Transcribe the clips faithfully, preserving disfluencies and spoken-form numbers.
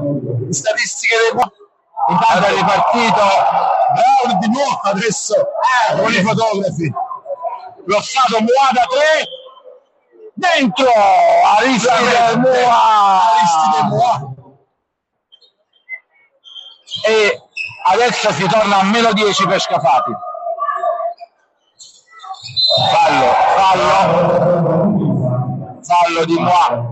statistiche dei punti. Intanto è ripartito Brown di nuovo adesso eh, con i fotografi. Lo stato Muada tre dentro Aristide Mua Aristide Mua e adesso si torna a meno dieci per Scafati. Fallo, fallo fallo di Mua.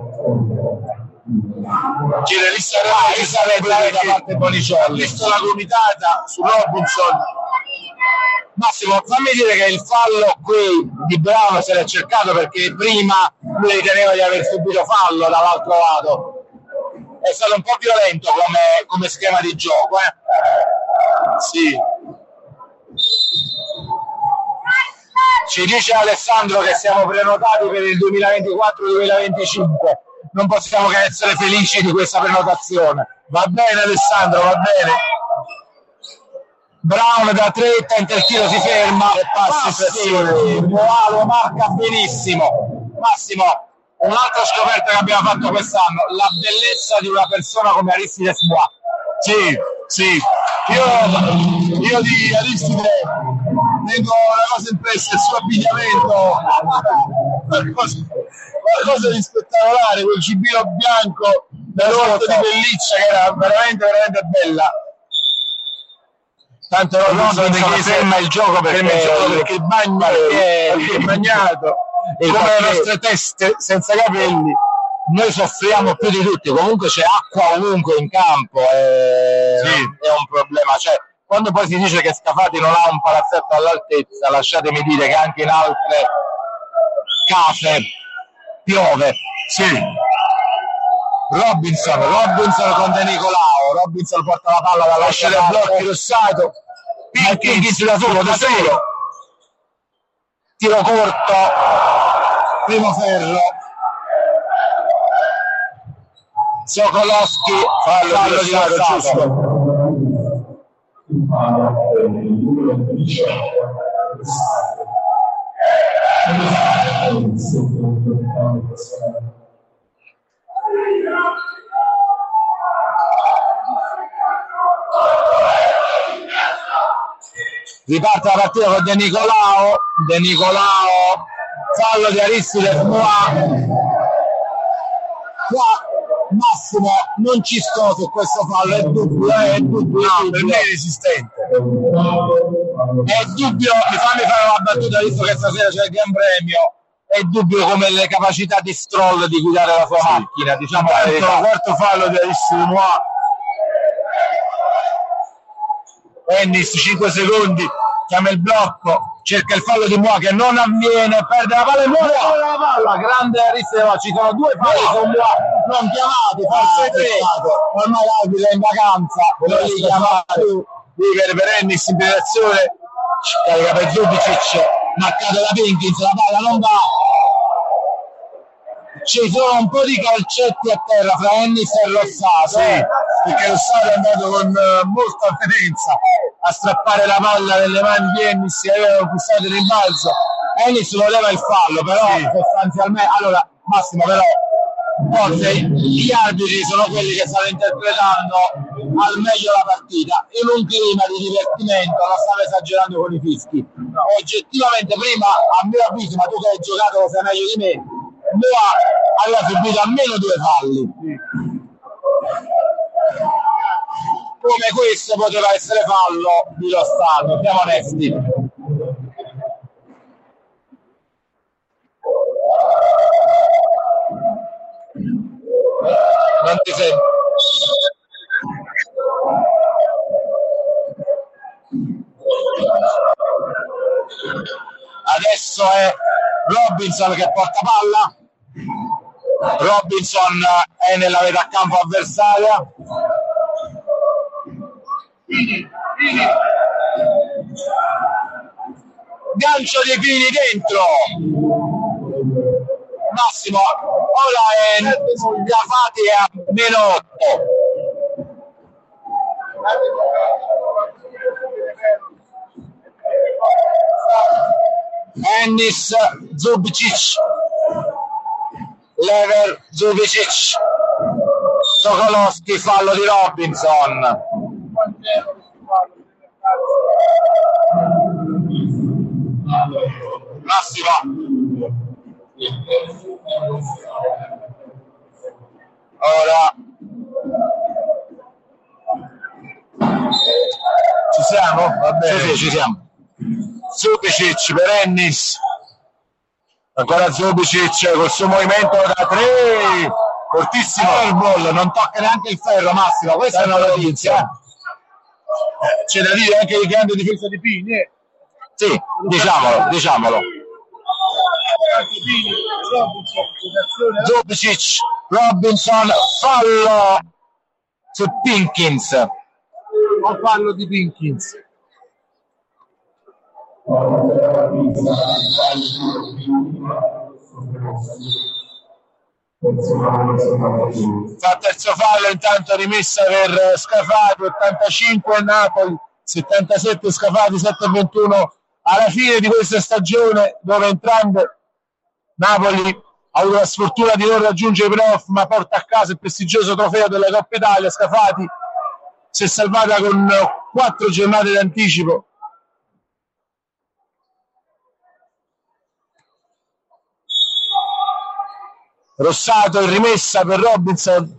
Girelista da parte Boniciolli. Ha visto la gomitata su Robinson. Massimo, fammi dire che il fallo qui di Brown se l'è cercato perché prima lui riteneva di aver subito fallo dall'altro lato. È stato un po' violento come, come schema di gioco, eh? Sì. Ci dice Alessandro che siamo prenotati per il duemilaventiquattro duemilaventicinque. Non possiamo che essere felici di questa prenotazione. Va bene Alessandro, va bene. Brown da tre, tenta il tiro, si ferma e passi pressione. Lo marca benissimo. Massimo, un'altra scoperta che abbiamo fatto quest'anno, la bellezza di una persona come Aristide Mua. Sì, sì. Io, io di Aristide tengo una cosa impressa, il suo abbigliamento, qualcosa, qualcosa di spettacolare, quel giubbino bianco dall'orto di pelliccia che era veramente, veramente bella. Tanto non so che ferma il gioco perché, perché il bagno perché, perché è bagnato e come le nostre teste senza capelli noi soffriamo più di tutti. Comunque c'è acqua ovunque in campo, è, sì. È un problema, cioè quando poi si dice che Scafati non ha un palazzetto all'altezza, lasciatemi dire che anche in altre case piove. Sì. Robinson, Robinson con De Nicolao, Robinson porta la palla dalla lascia dei blocchi Rossato, Pinkins da solo, da solo, tiro corto, primo ferro, Sokolowski, fallo, fallo di Rossato. Riparte la partita con De Nicolao, De Nicolao, fallo di Aristide Mua. Qua Massimo non ci sto su questo fallo, è dubbio, è dubbio, no, è per me è resistente. È dubbio, mi fammi fare una battuta visto che stasera c'è il Gran Premio. È dubbio come le capacità di Stroll di guidare la sua sì. macchina, diciamo la verità. Quarto fallo di Aristide Mua. Ennis cinque secondi, chiama il blocco, cerca il fallo di Mua che non avviene, perde la palla e muore la palla, grande Aristide Mua. Ci sono due falli no. con Mua non chiamati, forse ah, tre, ormai l'arbitro è in vacanza, non li chiamava più. Vivere per Ennis in direzione, carica per Zubicic, marcato da Pinkins, la palla non va. Ci sono un po' di calcetti a terra fra Ennis e Rossato, sì, perché Rossato è andato con uh, molta avvenenza a strappare la palla nelle mani di Ennis che aveva conquistato il rimbalzo. Ennis voleva il fallo, però sì. sostanzialmente, allora Massimo però forse gli arbitri sono quelli che stanno interpretando al meglio la partita in un clima di divertimento, non stanno esagerando con i fischi. No. Oggettivamente prima, a mio avviso, ma tu che hai giocato lo sai meglio di me, Mua aveva subito almeno due falli. Come questo poteva essere fallo di Lo Stato, siamo onesti. Non ti sento. Adesso è Robinson che porta palla. Robinson è nella metà campo avversaria. Gancio di Pini dentro. Massimo, ora è Scafati a meno otto. Ennis, Zubicic, Lever, Zubicic, Sokolowski, fallo di Robinson. Massimo. Ora ci siamo? Va bene. Sì, sì, ci siamo. Zubicic per Ennis, ancora Zubicic col suo movimento da tre, fortissimo il ball, non tocca neanche il ferro. Massimo, questa è una notizia. Eh, c'è da dire anche di grande difesa di Pini. Eh. Sì, diciamolo, diciamolo. Zubicic, Robinson, fallo su Pinkins. O fallo di Pinkins. Fa terzo fallo, intanto rimessa per Scafati, ottantacinque Napoli, settantasette Scafati, sette ventuno alla fine di questa stagione, dove entrambe Napoli ha avuto la sfortuna di non raggiungere i playoff, ma porta a casa il prestigioso trofeo della Coppa Italia. Scafati si è salvata con quattro giornate d'anticipo. Rossato in rimessa per Robinson.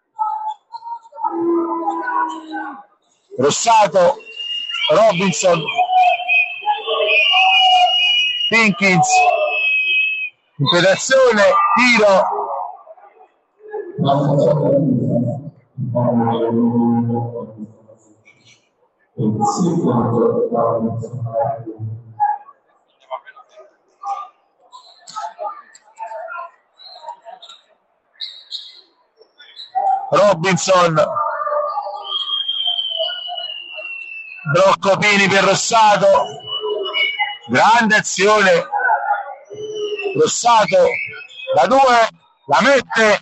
Rossato, Robinson, Pinkins, impetrazione, tiro. Robinson, blocco Pini per Rossato, grande azione, Rossato da due, la mette,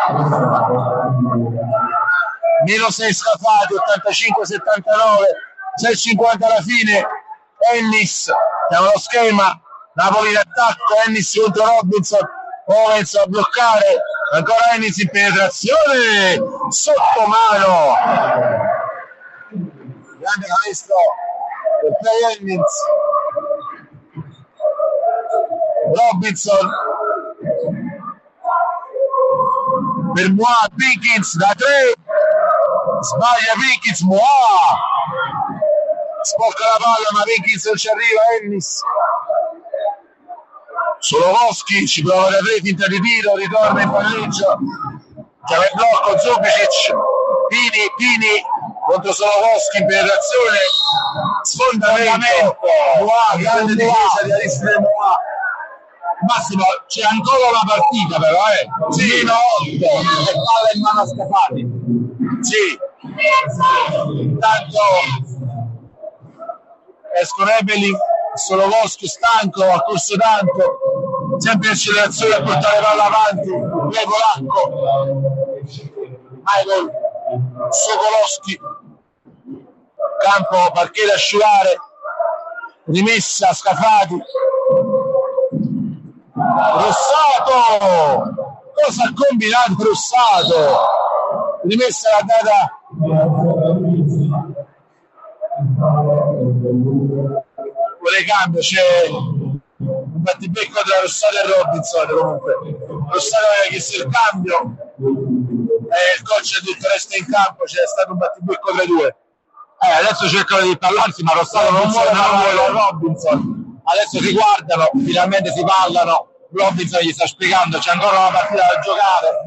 meno sei Scafati, ottantacinque settantanove, sei cinquanta alla fine. Ennis, siamo allo schema, Napoli in attacco, Ennis contro Robinson, Owens a bloccare, ancora Ennis in penetrazione, sotto mano, grande canestro per Play Ennis. Robinson per Moa, Pinkins da tre, sbaglia Pinkins, Moa sporca la palla ma Pinkins non ci arriva. Ennis, Solovoschi ci prova da tre, finta di tiro, ritorna in palleggio, chiama il blocco Zubicic, Pini, Pini contro Solovoschi in penetrazione, sfondamento, Moa, grande difesa di Aristide Moa. Massimo, c'è ancora una partita però, eh? Sì, meno otto e palla in mano a Scafati. Sì, intanto escono Ebeli, Solovoschi stanco, ha corso tanto, sempre in accelerazione a portare palla avanti, lei polacco, Michael Sokolowski, campo parquet da asciugare, rimessa Scafati. Rossato, cosa ha combinato Rossato? Rimessa la data vuole cambio, c'è un battibecco tra Rossato e Robinson. Comunque Rossato aveva chiesto il cambio e il coach ha detto resta in campo, c'è stato un battibecco tra i due. Eh, adesso cercano di parlarsi ma Rossato non vuole parlare Robinson. Adesso si guardano, finalmente si parlano, Robinson gli sta spiegando c'è ancora una partita da giocare,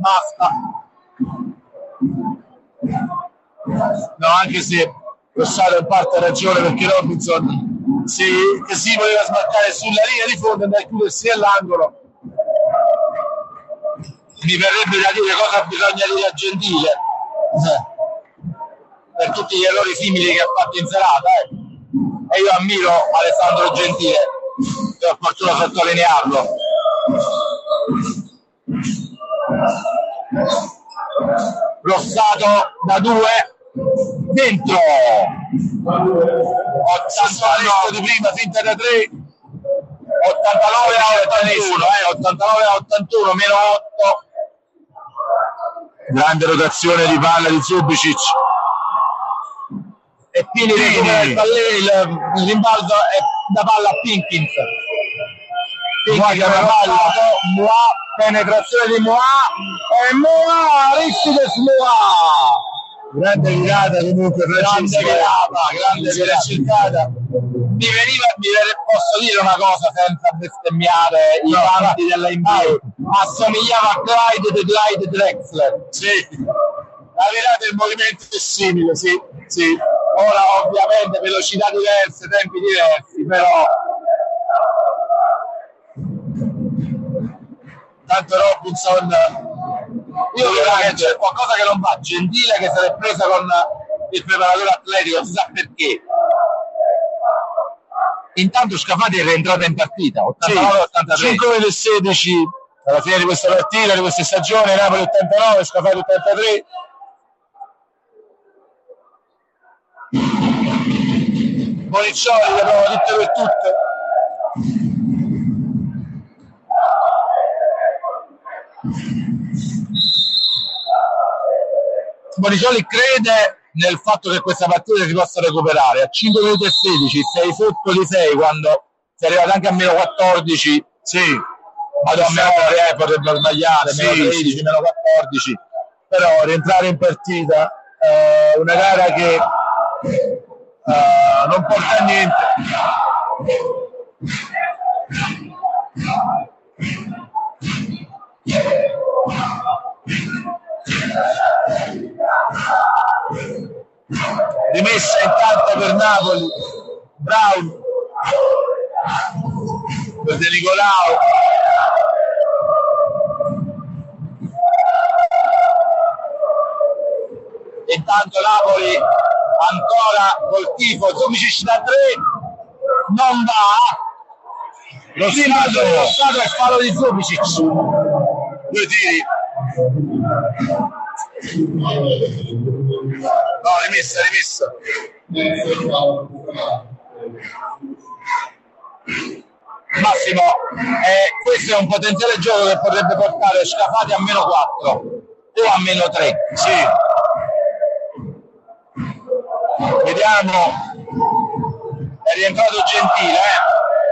basta. No, anche se Rossato in parte ha ragione, perché Robinson si, che si voleva smarcare sulla linea di fondo e andare a chiudersi nell'angolo. Mi verrebbe da dire cosa bisogna dire a Gentile eh, per tutti gli errori simili che ha fatto in serata, eh. E io ammiro Alessandro Gentile, che ho opportuno sottolinearlo. Rossato da due, dentro, ottantanove di prima, finta da tre, ottantanove a ottantuno, eh, ottantanove a ottantuno, meno otto, grande rotazione di palla di Zubicic e Pini recupera il, il, il rimbalzo è da palla a Pinkins. Pinkins la palla, Moa, penetrazione di Moa e Moa, Aristides Moa, grande virata comunque, grande virata, grande virata. Mi veniva, mi posso dire una cosa senza bestemmiare i canti della N B A, assomigliava a Clyde the Clyde Drexler. Sì, la virata del movimento è simile, sì, sì. Ora ovviamente velocità diverse, tempi diversi, però tanto Robinson, io credo che c'è qualcosa che non va. Gentile che se l'è presa con il preparatore atletico, non si sa perché. Intanto Scafati è rientrata in partita, ottantanove ottantatré. cinque e sedici alla fine di questa partita, di questa stagione, Napoli ottantanove, Scafati ottantatré. Boniccioli le prova tutte per tutte. Boniccioli crede nel fatto che questa partita si possa recuperare a cinque minuti e sedici, sei sotto di sei quando si è arrivato anche a meno quattordici, sì, vado a memoria, eh, potrebbero sbagliare, sì, meno tredici, sì. meno quattordici, però rientrare in partita, eh, una gara che eh, non porta a niente. Rimessa intanto per Napoli, Brown per De Nicolao, intanto Napoli ancora col tifo, Zubicic da tre, non va, lo stato, lo stato è fallo di Zubicic, due tiri. No, rimessa, rimessa. Massimo, eh, questo è un potenziale gioco che potrebbe portare Scafati a meno quattro o a meno tre. Sì. Vediamo, è rientrato Gentile, eh.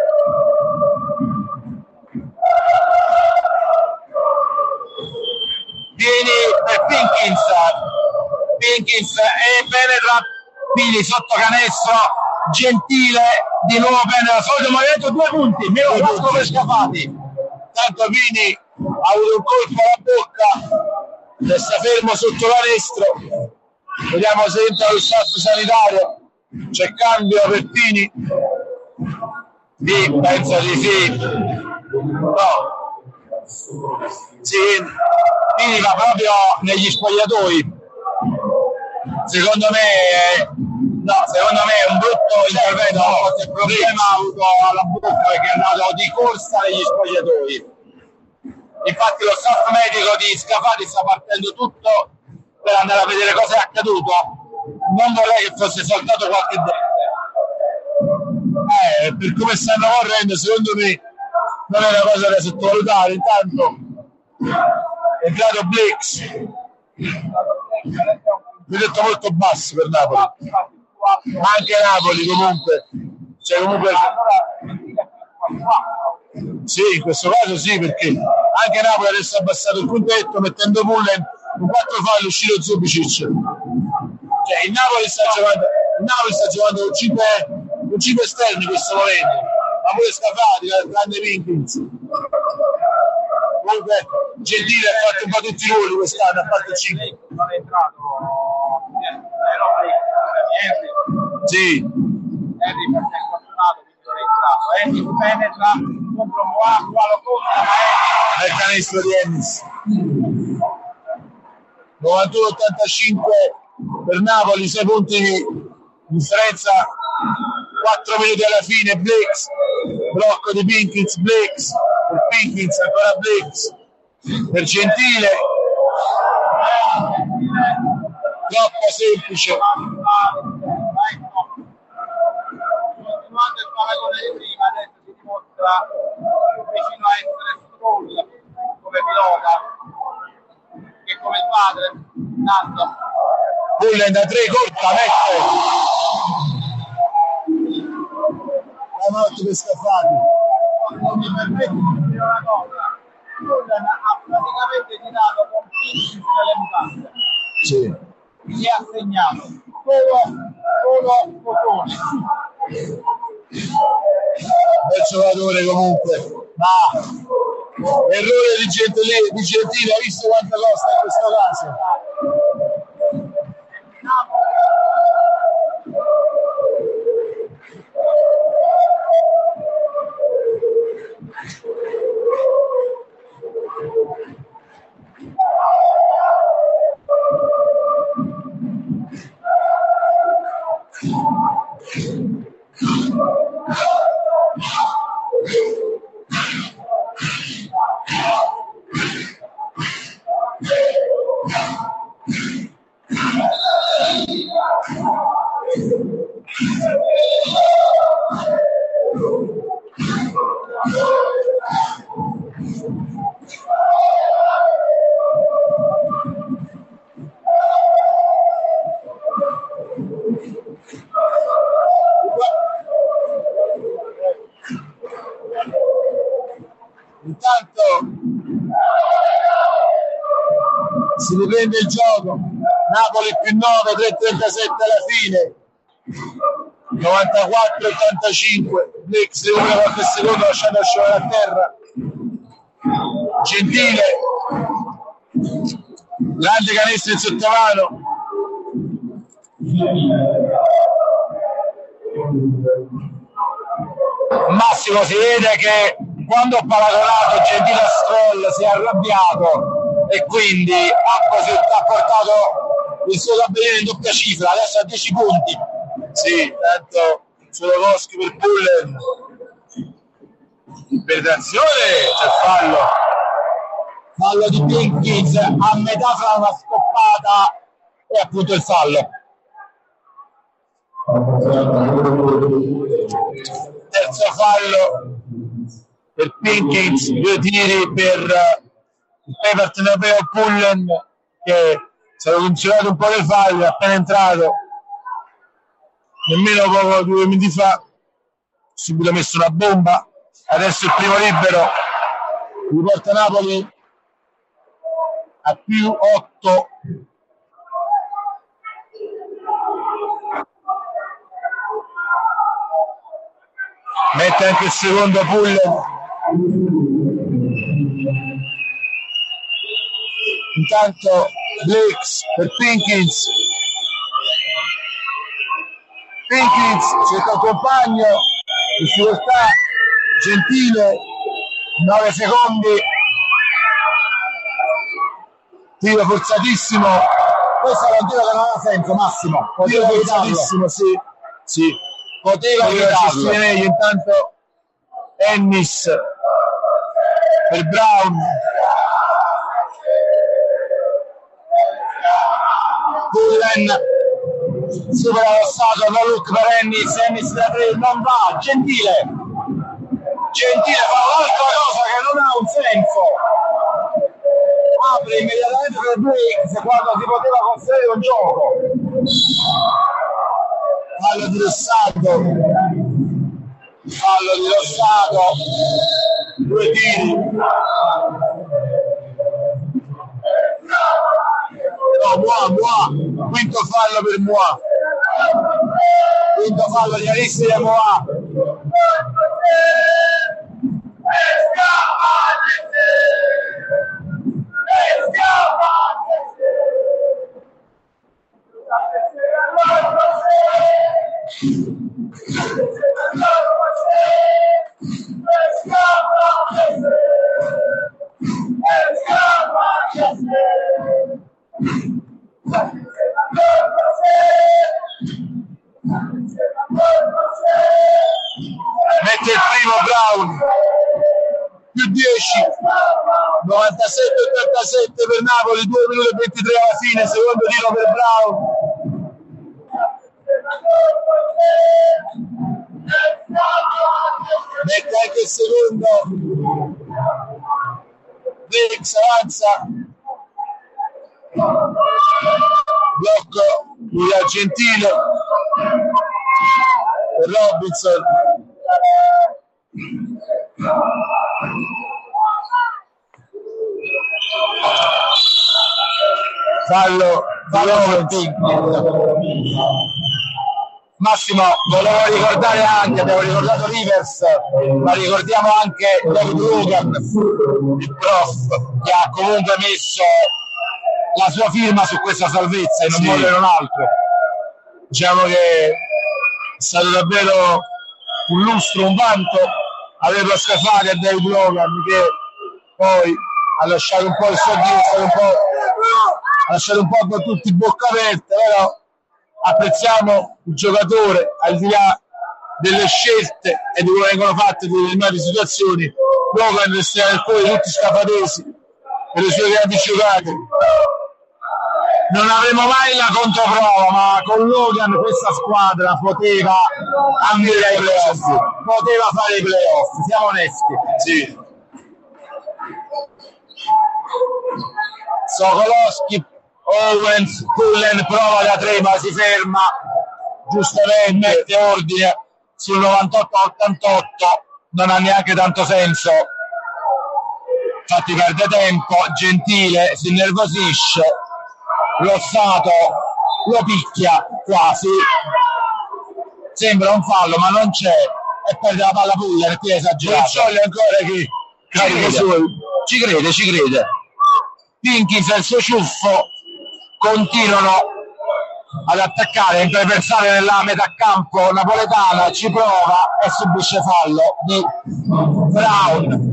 Vieni per Pinkins, Pinkins e penetra, Pini sotto canestro, Gentile di nuovo penetra, solito movimento, due punti, meno quattro per Scafati. Tanto Pini ha avuto un colpo alla bocca, resta fermo sotto l'anestro. Vediamo se entra lo staff sanitario, c'è cambio per Pini. Sì, penso di sì. No. Sì, Pini va proprio negli spogliatoi. Secondo me, no, secondo me è un brutto intervento, no, forse il problema ha avuto alla bocca perché è andato di corsa negli spogliatoi. Infatti lo staff medico di Scafati sta partendo tutto per andare a vedere cosa è accaduto. Non vorrei che fosse saltato qualche dente. Eh, per come stanno correndo, secondo me non è una cosa da sottovalutare. Intanto è entrato Blix, mi ho detto molto basso per Napoli, ma anche Napoli comunque, cioè comunque sì, in questo caso sì, perché anche Napoli adesso ha abbassato il puntetto mettendo Mullen con quattro falli, uscito Zubicic, cioè il Napoli sta giocando il Napoli sta giocando con cinque, con cinque esterni in questo momento, ma pure Scafati, grande Pinkins. Comunque Gentile ha fatto un po' tutti i ruoli quest'anno, ha fatto cinque. Non è entrato Henry. Sì. Henry perché è fortunato, quindi non è entrato. Henry penetra contro Moa, qua lo conta, ma è il canestro di Ennis. novantuno ottantacinque per Napoli, sei punti di differenza, quattro minuti alla fine. Blix, blocco di Pinkins, Blix, per Pinkins, ancora Blix, per Gentile, troppo semplice. Continuando il paragone di prima, adesso si dimostra vicino a essere Stroll come pilota, che come il padre Intanto Pullen da tre corta, mette la notte per Scafati. non mi permette di dire una cosa, Pullen ha praticamente tirato con Pinchins nelle mutande. Sì. Gli ha segnato solo solo Cotone. Bel giocatore comunque, ma errore di Gentile, di Gentile, hai visto quanto costa in questo caso? Intanto si riprende il gioco, Napoli più nove, tre trentasette alla fine, novantaquattro ottantacinque, Blix recupera qualche secondo lasciando scendere a terra, Gentile, grande canestro in sottomano, Massimo. Si vede che quando ho paragonato Gentile a Stroll si è arrabbiato e quindi ha, così, ha portato il suo tabellino in doppia cifra, adesso ha dieci punti. sì, tanto Solokowski per Pullen, Penetrazione, c'è fallo. Fallo di Pinkins a metà fra una stoppata e appunto il fallo. Terzo fallo per Pinkins, due tiri per il Everton europeo Pullen che si era funzionato un po' dei falli, è appena entrato nemmeno poco due minuti fa, subito messo una bomba. Adesso il primo libero riporta Napoli a più otto. Mette anche il secondo Pullen. Intanto Blix per Pinkins. Pinkins cerca il compagno, difficoltà, Gentile, nove secondi, tiro forzatissimo, questo è un tiro che non ha senso, Massimo, poteva forzatissimo, sì, sì, poteva gestire meglio. Intanto Ennis per Brown, Pullen supera lo stato, no look per Ennis, Ennis da tre non va, Gentile Gentile fa un'altra cosa che non ha un senso, apre immediatamente per Blix quando si poteva costruire un gioco. Fallo di Rossato, fallo di Rossato, due tiri, no, Moa, Moa, quinto fallo per Moa, quinto fallo di Aristide Moa. Mette il primo Brown, più dieci, novantasette ottantasette per Napoli, due minuti e ventitré alla fine, secondo tiro per Brown. Mette anche il secondo, Blix avanza, blocco di Gentile per Robinson. Fallo, fallo Massimo, volevo ricordare anche, abbiamo ricordato Rivers, ma ricordiamo anche David Logan, il prof, che ha comunque messo la sua firma su questa salvezza in un sì. modo e in un altro. Diciamo che è stato davvero un lustro, un vanto averlo scafato a David Logan, che poi ha lasciato un po' il suo Dio, un po', ha lasciato un po' con tutti bocca aperta, però apprezziamo il giocatore al di là delle scelte e di come vengono fatte in determinate situazioni. Logan resterà nel cuore di tutti scafatesi per le sue grandi giocate. Non avremo mai la controprova, ma con Logan questa squadra poteva andare ai playoff, poteva fare i playoff, siamo onesti. Sì. Sokolowski, Owens, Cullen prova da tre ma si ferma, giustamente mette ordine sul novantotto ottantotto, non ha neanche tanto senso, infatti perde tempo. Gentile si innervosisce, Rossato lo picchia quasi, sembra un fallo ma non c'è e perde la palla pure perché è esagerato. Riccioli ancora che carica su, ci crede, ci crede. Pinkins e il suo ciuffo continuano ad attaccare, a imperversare nella metà campo napoletana, ci prova e subisce fallo di Brown.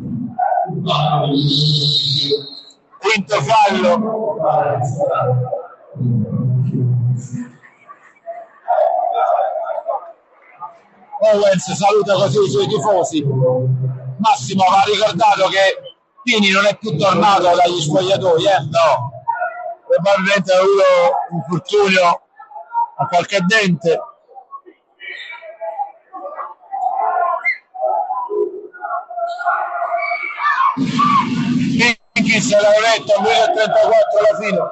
Quinto fallo. Owens saluta così i suoi tifosi. Massimo va ricordato che Pini non è più tornato dagli spogliatoi, eh? No, probabilmente ha avuto un infortunio a qualche dente. Pinkins l'ha detto a uno e trentaquattro alla fine.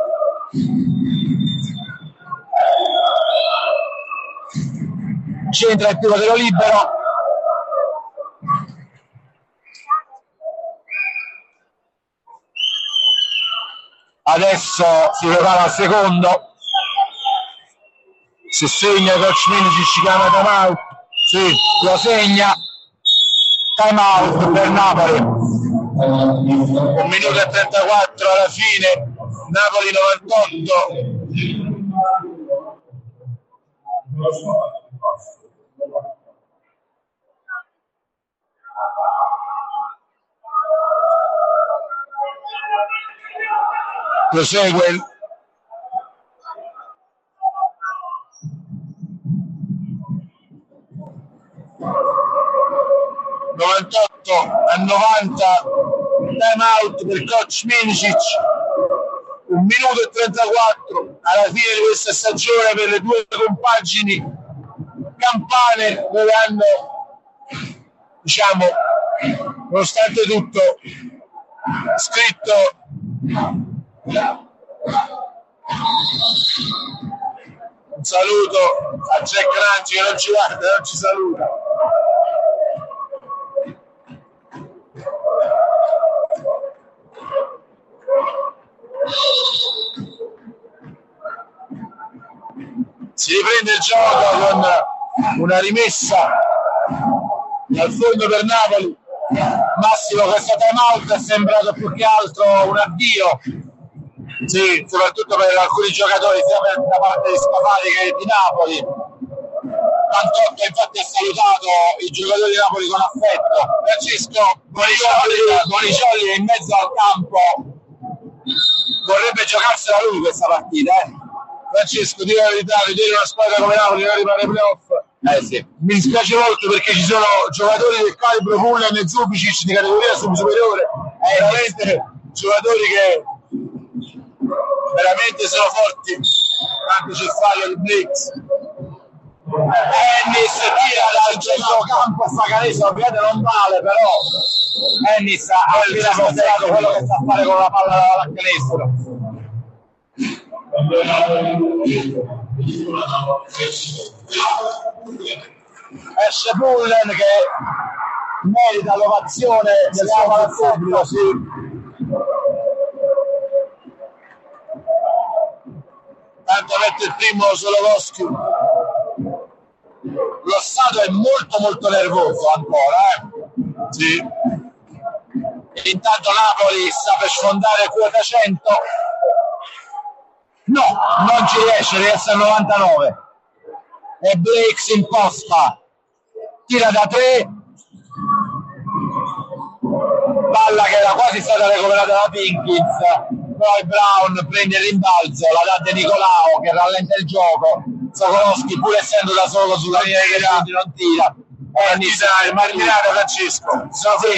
Centra il tiro tiro libero. Adesso si prepara al secondo. Se segna coach Minicic ci chiama time out. Sì, lo segna. Time out per Napoli. Un minuto e trentaquattro alla fine. Napoli novantotto. Prosegue il novantotto a novanta, time out per coach Minicic, un minuto e trentaquattro alla fine di questa stagione per le due compagini campane, dove hanno, diciamo, nonostante tutto scritto un saluto a Jack Ranci che non ci guarda, non ci saluta. Si riprende il gioco con una rimessa dal fondo per Napoli. Massimo, questo time out è sembrato più che altro un addio, sì, soprattutto per alcuni giocatori sia per, da parte di Scafari che di Napoli. Tantotto infatti ha salutato i giocatori di Napoli con affetto. Francesco Boniciolli, Boniciolli è in mezzo al campo, vorrebbe giocarsela lui questa partita, eh? Francesco, dire la verità, vedere una squadra come Napoli non arrivare ai playoff, eh sì, mi dispiace molto perché ci sono giocatori del calibro Cullen e Zubicic di categoria superiore, eh, veramente giocatori che veramente sono forti. Tanto c'è il fallo di Blix. Ennis tira dal centrocampo a Facanese, ovviamente non vale, però Ennis ha appena considerato quello che sta a fare con la palla dalla canestro. Esce Pullen che merita l'ovazione del suo pubblico, sì. Tanto mette il primo Solowski. Lo stato è molto molto nervoso ancora, eh? Sì. E intanto Napoli sta per sfondare quota cento. No, non ci riesce, riesce al novantanove. E Blake si imposta, tira da tre, palla che era quasi stata recuperata da Pinkins, poi Brown prende il rimbalzo, la dà De Nicolao che rallenta il gioco. Sokolowski, pur essendo da solo sulla linea dei grandi, non tira. Ennis, il marinare Francesco, sono sì.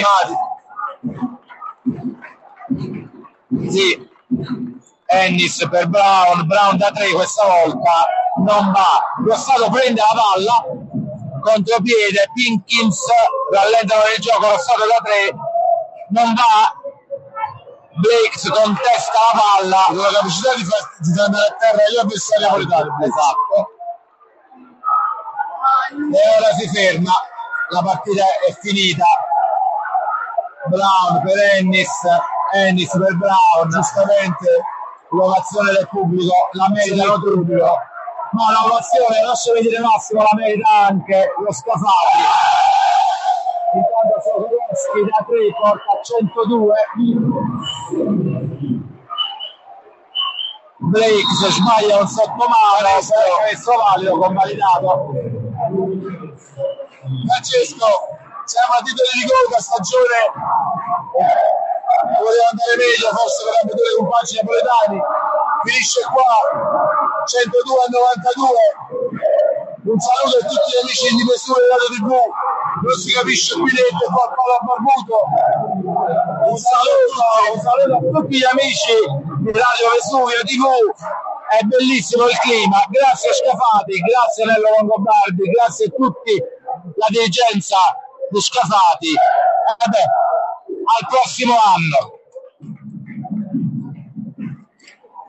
fermati. Sì. Ennis per Brown, Brown da tre questa volta non va. Lo Stato prende la palla, contropiede, Pinkins rallentano il gioco, lo Stato da tre non va. Blakes contesta la palla con la capacità di far di andare a terra gli avversari napoletani. Esatto. E ora si ferma, la partita è finita. Brown per Ennis, Ennis per Brown, giustamente l'ovazione del pubblico, la meritano tutti. No, l'ovazione, lasciami dire Massimo, la merita anche lo Scafati. Intanto Sokolowski da tre porta a centodue. Blake sbaglia un sottomano, questo valido, convalidato. Francesco, siamo a titolo di coda, stagione voleva andare meglio, forse per ambedue i compagni napoletani, finisce qua, centodue a novantadue. Un saluto a tutti gli amici di Mesure Radio tivù, non si capisce qui dentro qua a Paolo Barbuto. Un saluto, un saluto a tutti gli amici di Radio Vesuvio tivù. È bellissimo il clima, grazie a Scafati, grazie a Nello Longobardi, grazie a tutti la dirigenza di Scafati. Vabbè, al prossimo anno.